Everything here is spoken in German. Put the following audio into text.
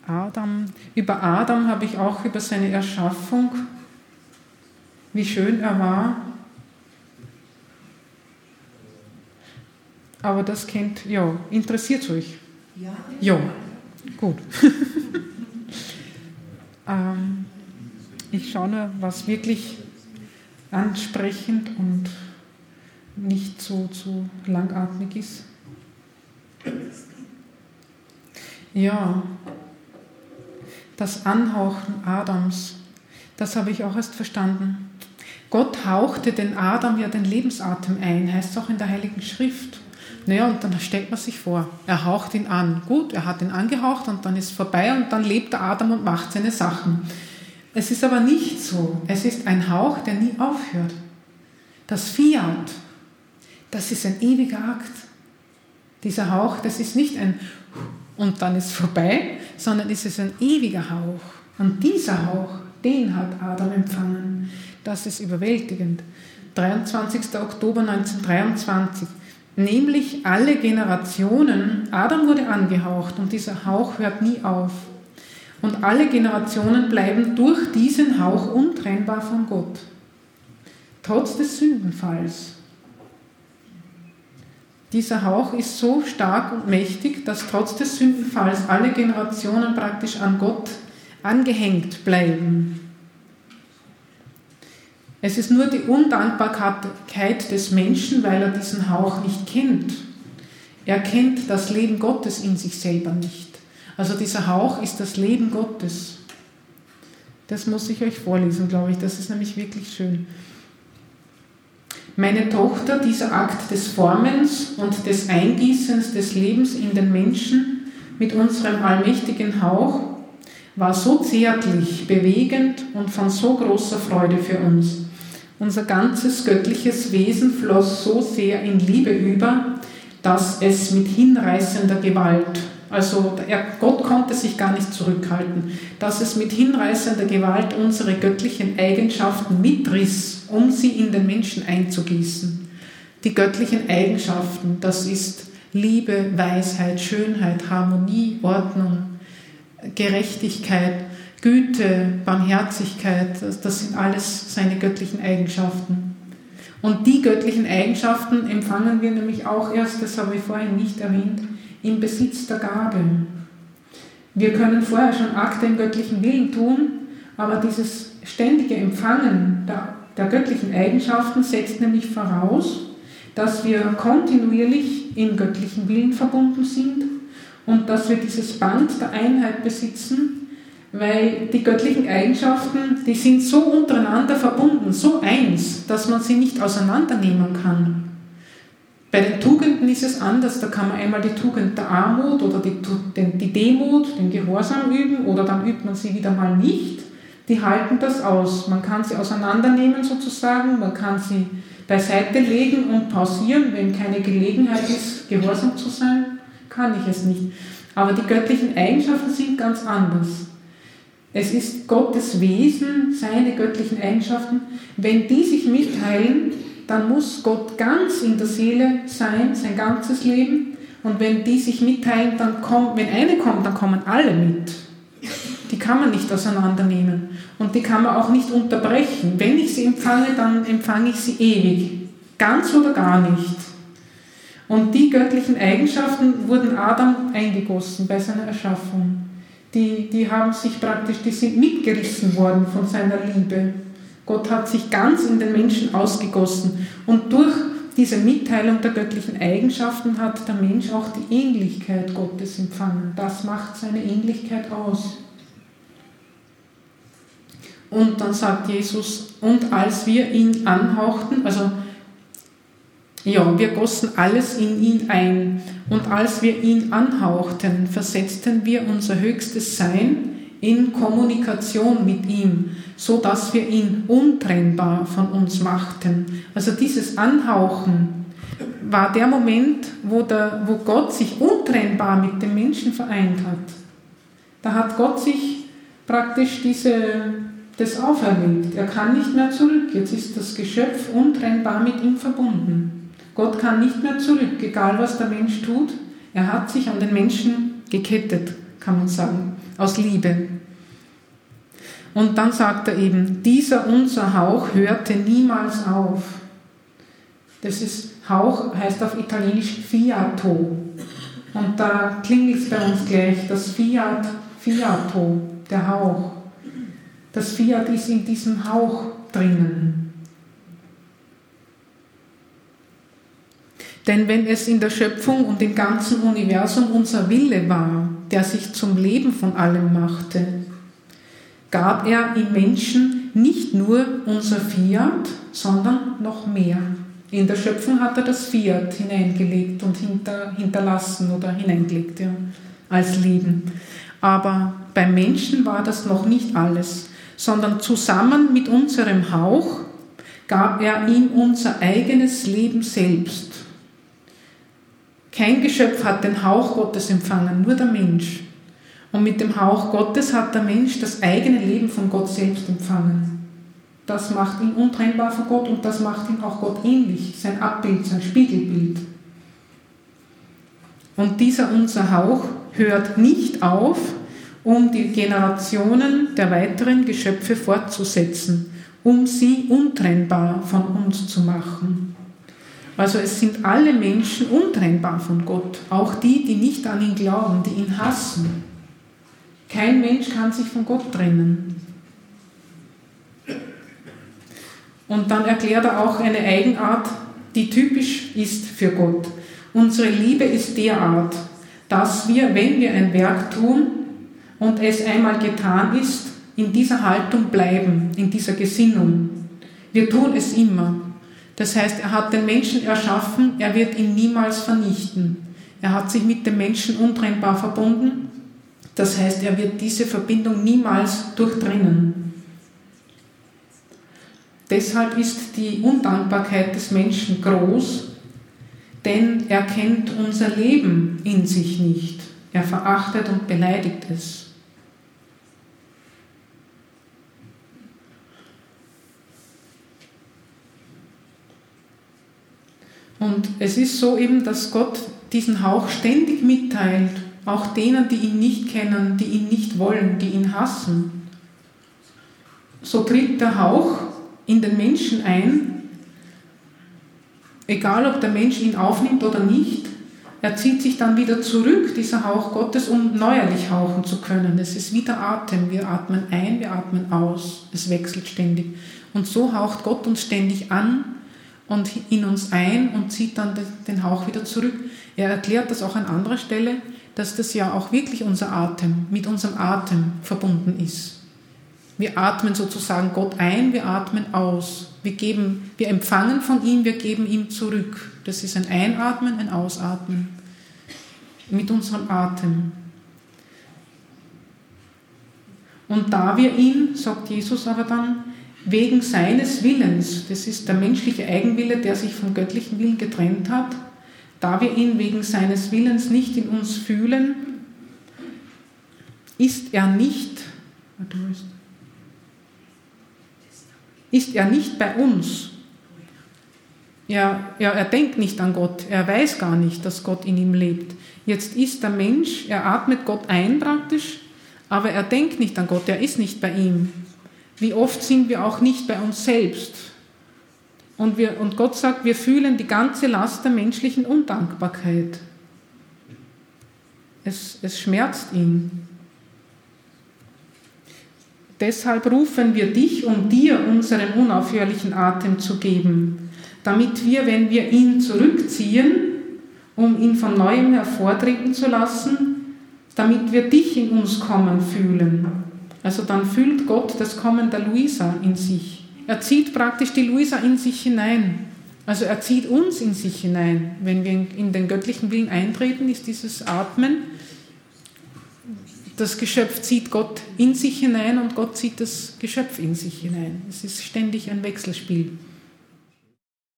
Über Adam habe ich auch über seine Erschaffung, wie schön er war. Aber das interessiert euch? Ja. Gut. Ich schaue nur, was wirklich ansprechend und nicht so langatmig ist. Ja, das Anhauchen Adams, das habe ich auch erst verstanden. Gott hauchte den Adam ja den Lebensatem ein, heißt es auch in der Heiligen Schrift. Naja, und dann stellt man sich vor, er haucht ihn an. Gut, er hat ihn angehaucht und dann ist es vorbei und dann lebt der Adam und macht seine Sachen. Es ist aber nicht so. Es ist ein Hauch, der nie aufhört. Das Fiat, das ist ein ewiger Akt. Dieser Hauch, das ist nicht ein und dann ist es vorbei, sondern es ist ein ewiger Hauch. Und dieser Hauch, den hat Adam empfangen. Das ist überwältigend. 23. Oktober 1923. Nämlich alle Generationen, Adam wurde angehaucht und dieser Hauch hört nie auf. Und alle Generationen bleiben durch diesen Hauch untrennbar von Gott. Trotz des Sündenfalls. Dieser Hauch ist so stark und mächtig, dass trotz des Sündenfalls alle Generationen praktisch an Gott angehängt bleiben. Es ist nur die Undankbarkeit des Menschen, weil er diesen Hauch nicht kennt. Er kennt das Leben Gottes in sich selber nicht. Also dieser Hauch ist das Leben Gottes. Das muss ich euch vorlesen, glaube ich. Das ist nämlich wirklich schön. Meine Tochter, dieser Akt des Formens und des Eingießens des Lebens in den Menschen mit unserem allmächtigen Hauch war so zärtlich, bewegend und von so großer Freude für uns. Unser ganzes göttliches Wesen floss so sehr in Liebe über, dass es mit hinreißender Gewalt, also Gott konnte sich gar nicht zurückhalten, dass es mit hinreißender Gewalt unsere göttlichen Eigenschaften mitriss, um sie in den Menschen einzugießen. Die göttlichen Eigenschaften, das ist Liebe, Weisheit, Schönheit, Harmonie, Ordnung, Gerechtigkeit, Güte, Barmherzigkeit, das sind alles seine göttlichen Eigenschaften. Und die göttlichen Eigenschaften empfangen wir nämlich auch erst, das habe ich vorhin nicht erwähnt, im Besitz der Gabe. Wir können vorher schon Akte im göttlichen Willen tun, aber dieses ständige Empfangen der göttlichen Eigenschaften setzt nämlich voraus, dass wir kontinuierlich im göttlichen Willen verbunden sind und dass wir dieses Band der Einheit besitzen, weil die göttlichen Eigenschaften, die sind so untereinander verbunden, so eins, dass man sie nicht auseinandernehmen kann. Bei den Tugenden ist es anders, da kann man einmal die Tugend der Armut oder die Demut, den Gehorsam üben oder dann übt man sie wieder mal nicht. Die halten das aus. Man kann sie auseinandernehmen sozusagen, man kann sie beiseite legen und pausieren, wenn keine Gelegenheit ist, gehorsam zu sein, kann ich es nicht. Aber die göttlichen Eigenschaften sind ganz anders. Es ist Gottes Wesen, seine göttlichen Eigenschaften. Wenn die sich mitteilen, dann muss Gott ganz in der Seele sein, sein ganzes Leben. Und wenn die sich mitteilen, wenn eine kommt, dann kommen alle mit. Die kann man nicht auseinandernehmen. Und die kann man auch nicht unterbrechen. Wenn ich sie empfange, dann empfange ich sie ewig. Ganz oder gar nicht. Und die göttlichen Eigenschaften wurden Adam eingegossen bei seiner Erschaffung. Die sind mitgerissen worden von seiner Liebe. Gott hat sich ganz in den Menschen ausgegossen. Und durch diese Mitteilung der göttlichen Eigenschaften hat der Mensch auch die Ähnlichkeit Gottes empfangen. Das macht seine Ähnlichkeit aus. Und dann sagt Jesus, und als wir ihn anhauchten, wir gossen alles in ihn ein. Und als wir ihn anhauchten, versetzten wir unser höchstes Sein in Kommunikation mit ihm, so dass wir ihn untrennbar von uns machten. Also dieses Anhauchen war der Moment, wo Gott sich untrennbar mit dem Menschen vereint hat. Da hat Gott sich praktisch das auferlegt. Er kann nicht mehr zurück. Jetzt ist das Geschöpf untrennbar mit ihm verbunden. Gott kann nicht mehr zurück, egal was der Mensch tut. Er hat sich an den Menschen gekettet, kann man sagen. aus Liebe. Und dann sagt er eben, dieser unser Hauch hörte niemals auf. Das ist, Hauch heißt auf Italienisch Fiato. Und da klingelt es bei uns gleich, das Fiato, der Hauch. Das Fiat ist in diesem Hauch drinnen. Denn wenn es in der Schöpfung und im ganzen Universum unser Wille war, der sich zum Leben von allem machte, gab er im Menschen nicht nur unser Fiat, sondern noch mehr. In der Schöpfung hat er das Fiat hineingelegt und hinterlassen oder hineingelegt, ja, als Leben. Aber beim Menschen war das noch nicht alles, sondern zusammen mit unserem Hauch gab er ihm unser eigenes Leben selbst. Kein Geschöpf hat den Hauch Gottes empfangen, nur der Mensch. Und mit dem Hauch Gottes hat der Mensch das eigene Leben von Gott selbst empfangen. Das macht ihn untrennbar von Gott und das macht ihn auch Gott ähnlich, sein Abbild, sein Spiegelbild. Und dieser unser Hauch hört nicht auf, um die Generationen der weiteren Geschöpfe fortzusetzen, um sie untrennbar von uns zu machen. Also es sind alle Menschen untrennbar von Gott, auch die, die nicht an ihn glauben, die ihn hassen. Kein Mensch kann sich von Gott trennen. Und dann erklärt er auch eine Eigenart, die typisch ist für Gott. Unsere Liebe ist derart, dass wir, wenn wir ein Werk tun und es einmal getan ist, in dieser Haltung bleiben, in dieser Gesinnung. Wir tun es immer. Das heißt, er hat den Menschen erschaffen, er wird ihn niemals vernichten. Er hat sich mit dem Menschen untrennbar verbunden. Das heißt, er wird diese Verbindung niemals durchtrennen. Deshalb ist die Undankbarkeit des Menschen groß, denn er kennt unser Leben in sich nicht. Er verachtet und beleidigt es. Und es ist so eben, dass Gott diesen Hauch ständig mitteilt, auch denen, die ihn nicht kennen, die ihn nicht wollen, die ihn hassen. So tritt der Hauch in den Menschen ein, egal ob der Mensch ihn aufnimmt oder nicht, er zieht sich dann wieder zurück, dieser Hauch Gottes, um neuerlich hauchen zu können. Es ist wie der Atem, wir atmen ein, wir atmen aus, es wechselt ständig. Und so haucht Gott uns ständig an und in uns ein und zieht dann den Hauch wieder zurück. Er erklärt das auch an anderer Stelle, dass das ja auch wirklich unser Atem, mit unserem Atem verbunden ist. Wir atmen sozusagen Gott ein, wir atmen aus. Wir empfangen von ihm, wir geben ihm zurück. Das ist ein Einatmen, ein Ausatmen mit unserem Atem. Und da wir ihn, sagt Jesus aber dann, wegen seines Willens, das ist der menschliche Eigenwille, der sich vom göttlichen Willen getrennt hat, da wir ihn wegen seines Willens nicht in uns fühlen, ist er nicht bei uns. Er denkt nicht an Gott, er weiß gar nicht, dass Gott in ihm lebt. Jetzt ist der Mensch, er atmet Gott ein praktisch, aber er denkt nicht an Gott, er ist nicht bei ihm. Wie oft sind wir auch nicht bei uns selbst? Und Gott sagt, wir fühlen die ganze Last der menschlichen Undankbarkeit. Es schmerzt ihn. Deshalb rufen wir dich, um dir unseren unaufhörlichen Atem zu geben, damit wir, wenn wir ihn zurückziehen, um ihn von Neuem hervortreten zu lassen, damit wir dich in uns kommen fühlen. Also dann fühlt Gott das Kommen der Luisa in sich. Er zieht praktisch die Luisa in sich hinein. Also er zieht uns in sich hinein. Wenn wir in den göttlichen Willen eintreten, ist dieses Atmen, das Geschöpf zieht Gott in sich hinein und Gott zieht das Geschöpf in sich hinein. Es ist ständig ein Wechselspiel.